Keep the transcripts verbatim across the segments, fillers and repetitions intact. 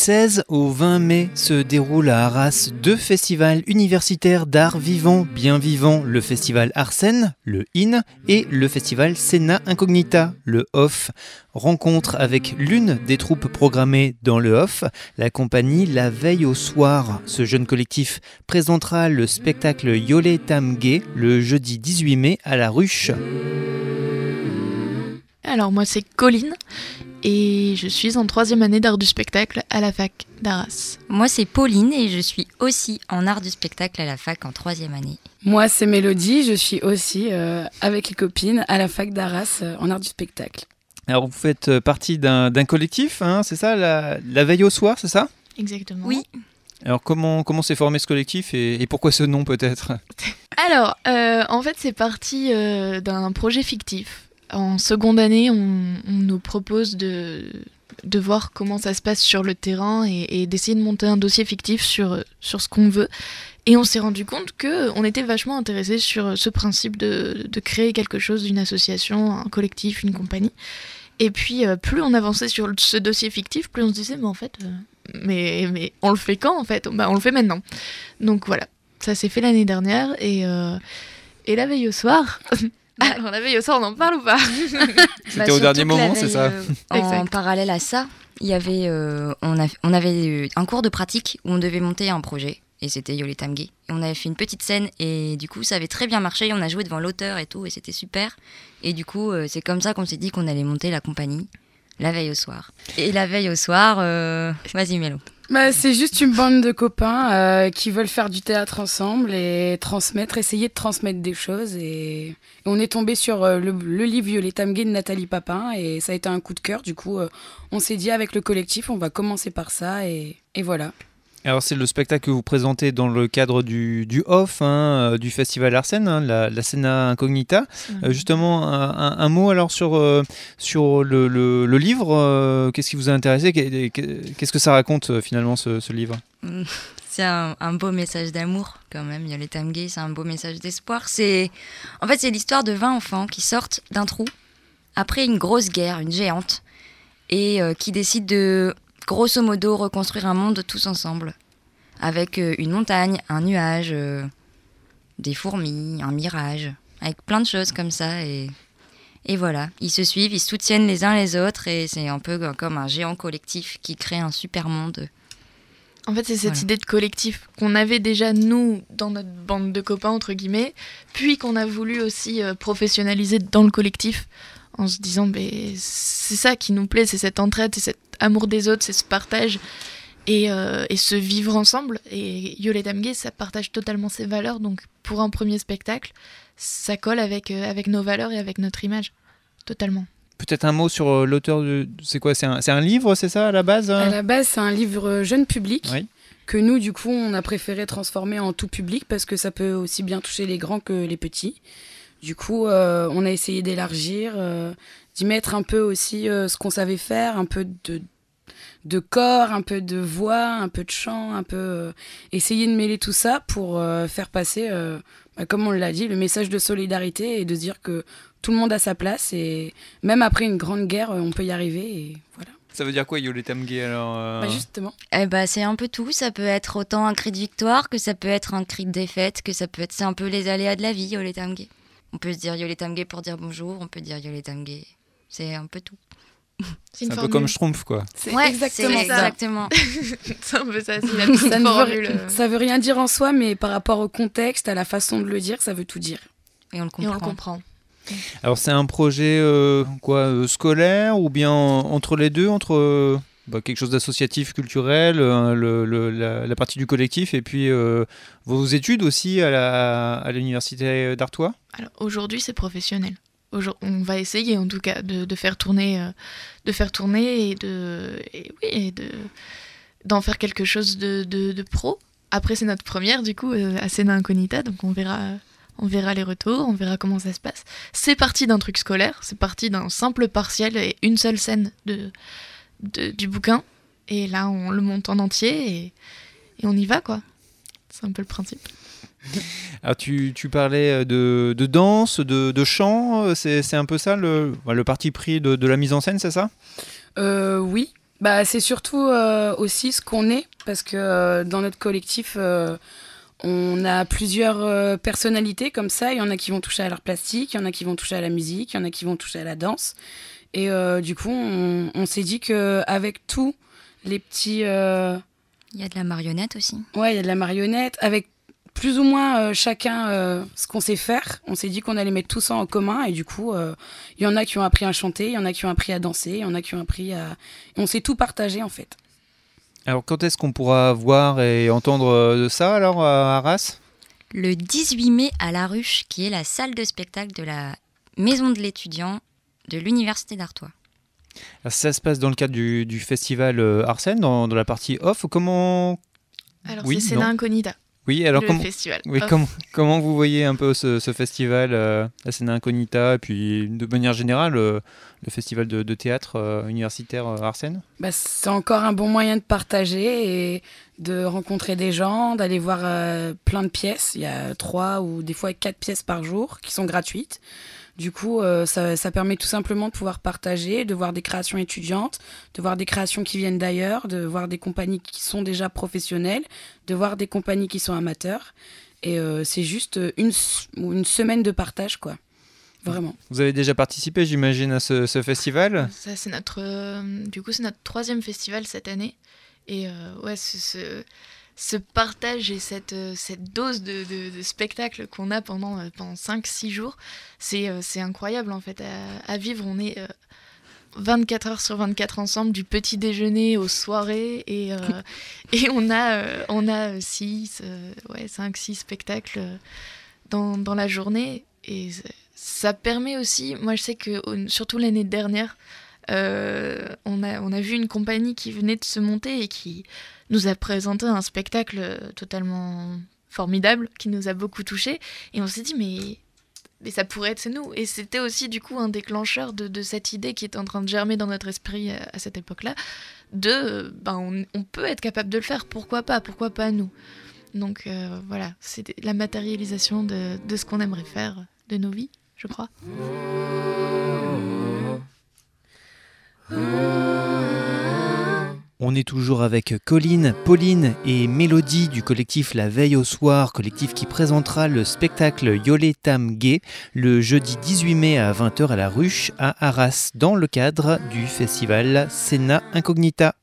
seize au vingt mai se déroulent à Arras deux festivals universitaires d'art vivant, bien vivant, le festival Arsène, le In, et le festival Scena Incognita, le Off. Rencontre avec l'une des troupes programmées dans le Off, la compagnie La Veille au Soir. Ce jeune collectif présentera le spectacle Yolé Tamgué le jeudi dix-huit mai à la Ruche. Alors moi c'est Colline et je suis en troisième année d'art du spectacle à la fac d'Arras. Moi c'est Pauline et je suis aussi en art du spectacle à la fac en troisième année. Moi c'est Mélodie, je suis aussi euh, avec les copines à la fac d'Arras euh, en art du spectacle. Alors vous faites partie d'un, d'un collectif, hein, c'est ça, la, la Veille au Soir, c'est ça ? Exactement. Oui. Alors comment, comment s'est formé ce collectif et, et pourquoi ce nom peut-être ? Alors euh, en fait c'est parti euh, d'un projet fictif. En seconde année, on, on nous propose de, de voir comment ça se passe sur le terrain et, et d'essayer de monter un dossier fictif sur, sur ce qu'on veut. Et on s'est rendu compte qu'on était vachement intéressés sur ce principe de, de créer quelque chose, une association, un collectif, une compagnie. Et puis, euh, plus on avançait sur ce dossier fictif, plus on se disait, mais en fait, euh, mais, mais on le fait quand en fait ? Bah, on le fait maintenant. Donc voilà, ça s'est fait l'année dernière et, euh, et la veille au soir... Alors, la veille au soir, on en parle ou pas ? C'était bah, au dernier moment, c'est ça euh, En parallèle à ça, il y avait, euh, on, a, on avait un cours de pratique où on devait monter un projet, et c'était Yolé Tamgué. Et on avait fait une petite scène, et du coup, ça avait très bien marché, on a joué devant l'auteur et tout, et c'était super. Et du coup, euh, c'est comme ça qu'on s'est dit qu'on allait monter la compagnie, la veille au soir. Et la veille au soir, euh... vas-y Mélo. Bah, c'est juste une bande de copains euh, qui veulent faire du théâtre ensemble et transmettre, essayer de transmettre des choses. Et, et on est tombé sur euh, le, le livre Yolé Tamgué de Nathalie Papin et ça a été un coup de cœur. Du coup, euh, on s'est dit avec le collectif, on va commencer par ça et, et voilà. Alors c'est le spectacle que vous présentez dans le cadre du, du Off, hein, du festival Arsène, hein, la, la Scena Incognita. Mmh. Euh, justement, un, un, un mot alors sur, euh, sur le, le, le livre. Euh, qu'est-ce qui vous a intéressé ? Qu'est-ce que ça raconte euh, finalement ce, ce livre ? C'est un, un beau message d'amour quand même. Yolé Tamgué, c'est un beau message d'espoir. C'est, en fait, c'est l'histoire de vingt enfants qui sortent d'un trou après une grosse guerre, une géante, et euh, qui décident de... grosso modo, reconstruire un monde tous ensemble, avec euh, une montagne, un nuage, euh, des fourmis, un mirage, avec plein de choses comme ça. Et, et voilà, ils se suivent, ils se soutiennent les uns les autres, et c'est un peu comme un géant collectif qui crée un super monde. En fait, c'est cette voilà. idée de collectif qu'on avait déjà, nous, dans notre bande de copains, entre guillemets, puis qu'on a voulu aussi euh, professionnaliser dans le collectif, en se disant, mais c'est ça qui nous plaît, c'est cette entraide, c'est cet amour des autres, c'est ce partage et, euh, et ce vivre ensemble. Et Yolé Tamgué, ça partage totalement ses valeurs, donc pour un premier spectacle, ça colle avec, euh, avec nos valeurs et avec notre image, totalement. Peut-être un mot sur euh, l'auteur de... C'est quoi, c'est un, c'est un livre, c'est ça, à la base ? À la base, c'est un livre jeune public. Oui. Que nous, du coup, on a préféré transformer en tout public parce que ça peut aussi bien toucher les grands que les petits. Du coup, euh, on a essayé d'élargir, euh, d'y mettre un peu aussi euh, ce qu'on savait faire, un peu de, de corps, un peu de voix, un peu de chant, un peu euh, essayer de mêler tout ça pour euh, faire passer, euh, bah, comme on l'a dit, le message de solidarité et de dire que tout le monde a sa place et même après une grande guerre, on peut y arriver et voilà. Ça veut dire quoi, Yolé Tamgué alors euh... bah Justement. Eh bah, c'est un peu tout. Ça peut être autant un cri de victoire que ça peut être un cri de défaite, que ça peut être... C'est un peu les aléas de la vie, Yolé Tamgué. On peut se dire Yolé Tamgué pour dire bonjour, on peut dire Yolé Tamgué. C'est un peu tout. C'est, c'est un peu comme Schtroumpf, quoi. C'est ouais, exactement c'est ça. Exactement. C'est un peu ça, c'est la petite ça, ne formule. veut, ça veut rien dire en soi, mais par rapport au contexte, à la façon de le dire, ça veut tout dire. Et on le comprend. Et on le comprend. Alors c'est un projet euh, quoi, euh, scolaire ou bien en, entre les deux, entre euh, bah, quelque chose d'associatif, culturel, euh, le, le, la, la partie du collectif et puis euh, vos études aussi à, la, à l'université d'Artois ? Alors aujourd'hui c'est professionnel. Aujourd'hui, on va essayer en tout cas de, de faire tourner, euh, de faire tourner et de, et, oui, et de d'en faire quelque chose de, de, de pro. Après c'est notre première du coup euh, à Scena Incognita, donc on verra. Euh, On verra les retours, on verra comment ça se passe. C'est parti d'un truc scolaire, c'est parti d'un simple partiel et une seule scène de, de, du bouquin. Et là, on le monte en entier et, et on y va, quoi. C'est un peu le principe. Alors, tu, tu parlais de, de danse, de, de chant, c'est, c'est un peu ça le, le parti pris de, de la mise en scène, c'est ça ? euh, Oui, Bah, c'est surtout euh, aussi ce qu'on est, parce que euh, dans notre collectif, euh, on a plusieurs euh, personnalités comme ça. Il y en a qui vont toucher à l'art plastique, il y en a qui vont toucher à la musique, il y en a qui vont toucher à la danse. Et euh, du coup, on, on s'est dit qu'avec tous les petits... euh, Il y a de la marionnette aussi. Ouais, il y a de la marionnette. Avec plus ou moins euh, chacun euh, ce qu'on sait faire, on s'est dit qu'on allait mettre tout ça en commun. Et du coup, euh, il y en a qui ont appris à chanter, il y en a qui ont appris à danser, il y en a qui ont appris à... On s'est tout partagé, en fait. Alors quand est-ce qu'on pourra voir et entendre de ça alors à Arras ? Le dix-huit mai à La Ruche, qui est la salle de spectacle de la Maison de l'étudiant de l'Université d'Artois. Alors, ça se passe dans le cadre du, du festival euh, Arsène, dans, dans la partie off. Comment... Alors Oui, c'est Scena non. Incognita, Oui, alors le comment... festival. Oui, Off. comment, comment vous voyez un peu ce, ce festival, euh, la Scena Incognita, et puis de manière générale, euh, le festival de, de théâtre euh, universitaire euh, Arsène ? Bah, c'est encore un bon moyen de partager et de rencontrer des gens, d'aller voir euh, plein de pièces. Il y a trois ou des fois quatre pièces par jour qui sont gratuites. Du coup, euh, ça, ça permet tout simplement de pouvoir partager, de voir des créations étudiantes, de voir des créations qui viennent d'ailleurs, de voir des compagnies qui sont déjà professionnelles, de voir des compagnies qui sont amateurs. Et euh, c'est juste une, une semaine de partage, quoi. Vraiment. Vous avez déjà participé, j'imagine, à ce, ce festival ? Ça, c'est notre, euh, du coup, c'est notre troisième festival cette année. Et euh, ouais, ce, ce, ce partage et cette, euh, cette dose de, de, de spectacle qu'on a pendant, euh, pendant cinq six jours, c'est, euh, c'est incroyable en fait à, à vivre. On est euh, vingt-quatre heures sur vingt-quatre ensemble, du petit déjeuner aux soirées. Et, euh, et on a, euh, on a six, euh, ouais, cinq six spectacles euh, dans, dans la journée. Et ça permet aussi, moi je sais que surtout l'année dernière, euh, on, a, on a vu une compagnie qui venait de se monter et qui nous a présenté un spectacle totalement formidable, qui nous a beaucoup touchés. Et on s'est dit, mais, mais ça pourrait être nous. Et c'était aussi du coup un déclencheur de, de cette idée qui était en train de germer dans notre esprit à, à cette époque-là, de, ben, on, on peut être capable de le faire, pourquoi pas, pourquoi pas nous. Donc euh, voilà, c'est la matérialisation de, de ce qu'on aimerait faire de nos vies, je crois. On est toujours avec Colline, Pauline et Mélodie du collectif La Veille au Soir, collectif qui présentera le spectacle Yolé Tam Gay le jeudi dix-huit mai à vingt heures à la Ruche à Arras, dans le cadre du festival Scena Incognita.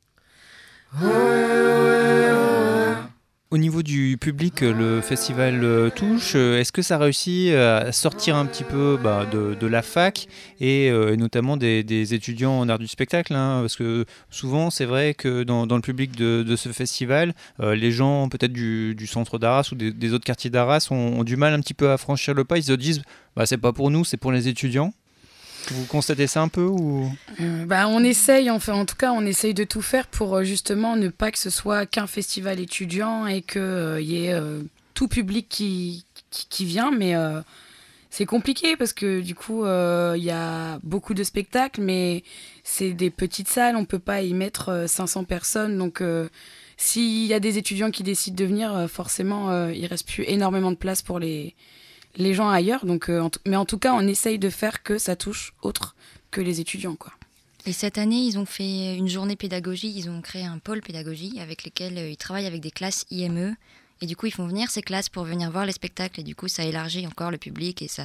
Au niveau du public, le festival touche. Est-ce que ça réussit à sortir un petit peu bah, de, de la fac et euh, notamment des, des étudiants en art du spectacle, hein, parce que souvent c'est vrai que dans, dans le public de, de ce festival, euh, les gens peut-être du, du centre d'Arras ou des, des autres quartiers d'Arras ont, ont du mal un petit peu à franchir le pas. Ils se disent bah, c'est pas pour nous, c'est pour les étudiants. Vous constatez ça un peu ou... euh, bah, on essaye, enfin, en tout cas, on essaye de tout faire pour justement ne pas que ce soit qu'un festival étudiant et qu'il euh, y ait euh, tout public qui, qui, qui vient. Mais euh, c'est compliqué parce que du coup, il euh, y a beaucoup de spectacles, mais c'est des petites salles, on ne peut pas y mettre euh, cinq cents personnes. Donc, euh, s'il y a des étudiants qui décident de venir, euh, forcément, euh, il ne reste plus énormément de place pour les... les gens ailleurs, donc, euh, en t- mais en tout cas, on essaye de faire que ça touche autre que les étudiants, quoi. Et cette année, ils ont fait une journée pédagogie, ils ont créé un pôle pédagogie avec lequel euh, ils travaillent avec des classes I M E. Et du coup, ils font venir ces classes pour venir voir les spectacles. Et du coup, ça élargit encore le public et ça...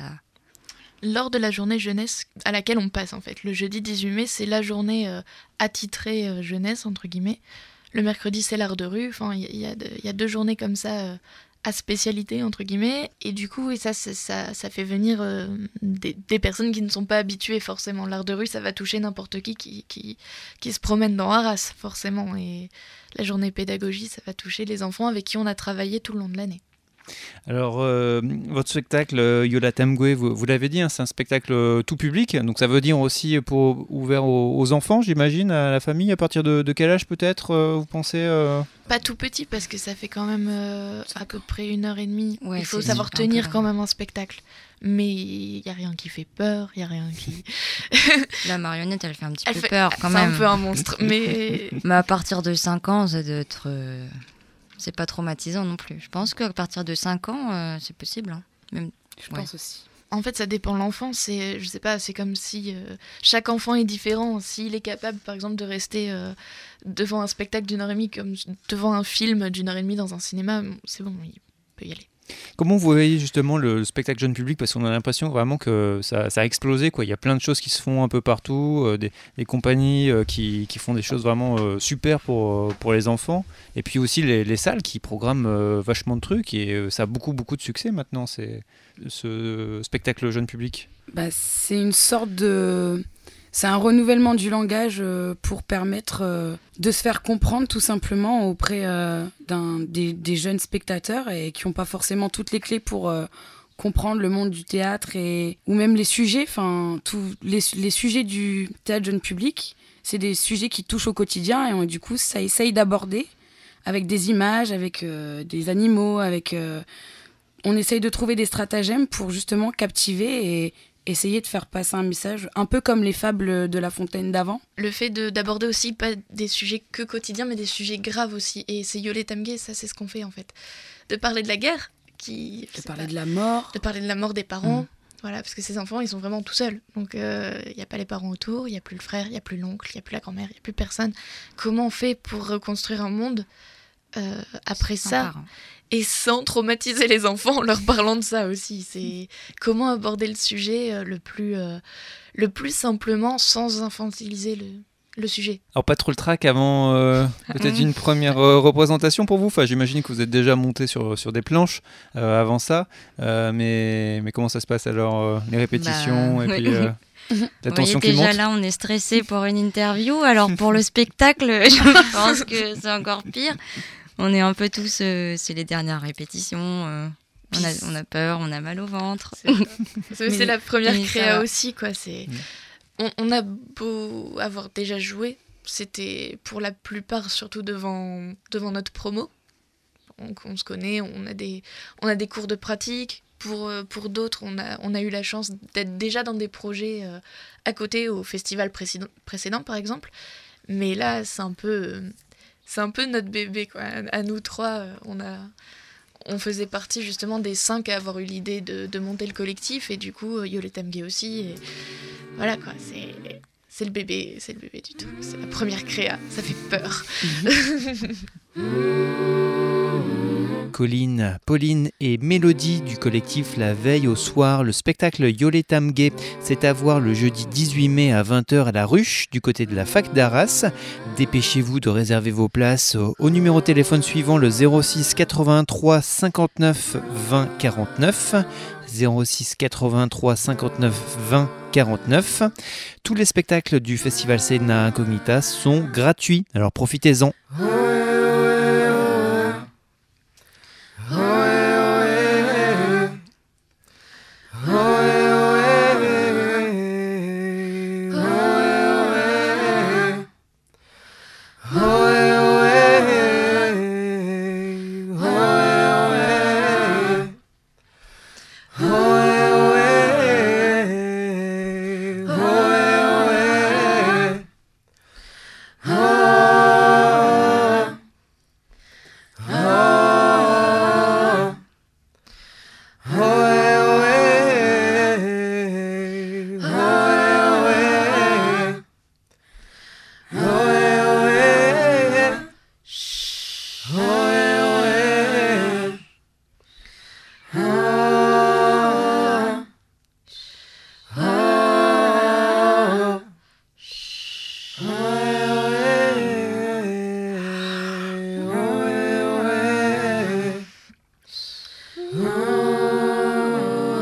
Lors de la journée jeunesse à laquelle on passe, en fait, le jeudi dix-huit mai, c'est la journée euh, attitrée euh, jeunesse, entre guillemets. Le mercredi, c'est l'art de rue. Enfin, il y, y, y a deux journées comme ça... Euh, à spécialité entre guillemets, et du coup et ça ça, ça fait venir euh, des, des personnes qui ne sont pas habituées forcément. L'art de rue, ça va toucher n'importe qui qui, qui qui se promène dans Arras forcément, et la journée pédagogie, ça va toucher les enfants avec qui on a travaillé tout le long de l'année. Alors, euh, votre spectacle euh, Yolé Tam Gay, vous, vous l'avez dit, hein, c'est un spectacle euh, tout public, donc ça veut dire aussi pour, ouvert aux, aux enfants, j'imagine, à la famille. À partir de, de quel âge peut-être, euh, vous pensez euh... Pas tout petit, parce que ça fait quand même euh, à peu près une heure et demie. Ouais, il faut c'est savoir un tenir peu quand même un spectacle. Mais il n'y a rien qui fait peur, il n'y a rien qui... La marionnette, elle fait un petit Elle peu fait... peur quand c'est même. C'est un peu un monstre, mais... Mais à partir de cinq ans, ça doit être... Euh... C'est pas traumatisant non plus. Je pense qu'à partir de cinq ans, euh, c'est possible. Hein. Même... Je ouais. pense aussi. En fait, ça dépend de l'enfant. C'est, je sais pas, c'est comme si euh, chaque enfant est différent. S'il est capable, par exemple, de rester euh, devant un spectacle d'une heure et demie, comme devant un film d'une heure et demie dans un cinéma, c'est bon, il peut y aller. Comment vous voyez justement le, le spectacle jeune public? Parce qu'on a l'impression vraiment que ça, ça a explosé, quoi. Il y a plein de choses qui se font un peu partout, euh, des, des compagnies euh, qui, qui font des choses vraiment euh, super pour, euh, pour les enfants. Et puis aussi les, les salles qui programment euh, vachement de trucs. Et euh, ça a beaucoup, beaucoup de succès maintenant, c'est, ce spectacle jeune public. Bah, c'est une sorte de... C'est un renouvellement du langage euh, pour permettre euh, de se faire comprendre tout simplement auprès euh, d'un, des, des jeunes spectateurs et qui n'ont pas forcément toutes les clés pour euh, comprendre le monde du théâtre et, ou même les sujets. Enfin, tous les, les sujets du théâtre jeune public, c'est des sujets qui touchent au quotidien et on, du coup, ça essaye d'aborder avec des images, avec euh, des animaux, avec... Euh, on essaye de trouver des stratagèmes pour justement captiver et essayer de faire passer un message, un peu comme les fables de La Fontaine d'avant. Le fait de, d'aborder aussi pas des sujets que quotidiens, mais des sujets graves aussi. Et c'est Yole Tamgué, ça c'est ce qu'on fait en fait. De parler de la guerre, qui, De parler pas, de la mort. de parler de la mort des parents. Mmh. Voilà, parce que ces enfants, ils sont vraiment tout seuls. Donc, il euh, n'y a pas les parents autour, il n'y a plus le frère, il n'y a plus l'oncle, il n'y a plus la grand-mère, il n'y a plus personne. Comment on fait pour reconstruire un monde euh, après Sans ça parents. et sans traumatiser les enfants en leur parlant de ça aussi. C'est comment aborder le sujet euh, le plus, euh, le plus simplement sans infantiliser le, le sujet. Alors pas trop le trac avant euh, peut-être une première euh, représentation pour vous. Enfin, j'imagine que vous êtes déjà monté sur, sur des planches euh, avant ça. Euh, mais, mais comment ça se passe alors euh, les répétitions Bah, et oui. puis euh, la Vous tension voyez, qui déjà monte. là, on est stressé pour une interview. Alors pour le spectacle, je pense que c'est encore pire. On est un peu tous, euh, c'est les dernières répétitions. euh, on, a, on a peur, on a mal au ventre. C'est, c'est, Mais- c'est la première mais ça créa va. aussi, quoi. C'est... Mm. On, on a beau avoir déjà joué, c'était pour la plupart surtout devant, devant notre promo. Donc on se connaît, on a des, on a des cours de pratique. Pour, euh, pour d'autres, on a, on a eu la chance d'être déjà dans des projets euh, à côté au festival précédent, précédent, par exemple. Mais là, c'est un peu, euh, c'est un peu notre bébé, quoi. À, à nous trois, euh, on, a, on faisait partie justement des cinq à avoir eu l'idée de, de monter le collectif. Et du coup, euh, Yole Tamgué aussi. Et voilà, quoi. C'est, c'est le bébé, c'est le bébé du tout. C'est la première créa. Ça fait peur. Colline, Pauline et Mélodie du collectif La Veille au Soir. Le spectacle Yole Tamgué, c'est à voir le jeudi dix-huit mai à vingt heures à la Ruche, du côté de la fac d'Arras. Dépêchez-vous de réserver vos places au, au numéro de téléphone suivant, le zéro six quatre-vingt-trois cinquante-neuf vingt quarante-neuf. zéro six quatre-vingt-trois cinquante-neuf vingt quarante-neuf. Tous les spectacles du festival Scena Incognita sont gratuits, alors profitez-en.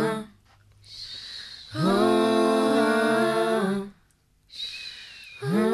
Oh